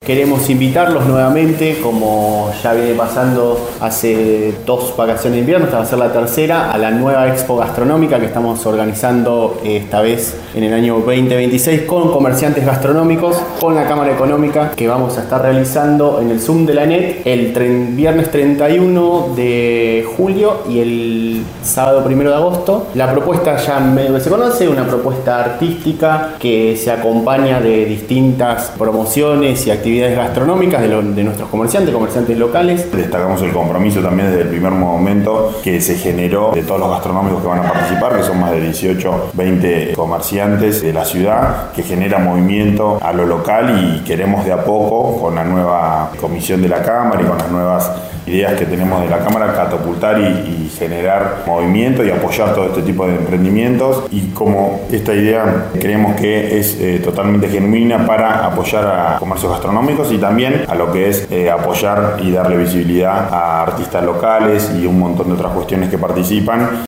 queremos invitarlos nuevamente, como ya viene pasando hace 2 vacaciones de invierno, esta va a ser la tercera, a la nueva Expo Gastronómica que estamos organizando esta vez en el año 2026 con comerciantes gastronómicos, con la Cámara Económica, que vamos a estar realizando en el Zoom de la NET el viernes 31 de julio y el sábado 1 de agosto. La propuesta ya medio que se conoce, una propuesta artística que se acompaña de distintas promociones y actividades gastronómicas de nuestros comerciantes locales. Destacamos el compromiso también desde el primer momento que se generó de todos los gastronómicos que van a participar, que son más de 18, 20 comerciantes de la ciudad, que genera movimiento a lo local, y queremos de a poco, con la nueva comisión de la Cámara y con las nuevas ideas que tenemos de la Cámara, catapultar y generar movimiento y apoyar todo este tipo de emprendimientos. Y como esta idea creemos que es totalmente genuina para apoyar a comercios gastronómicos y también a lo que es apoyar y darle visibilidad a artistas locales y un montón de otras cuestiones que participan.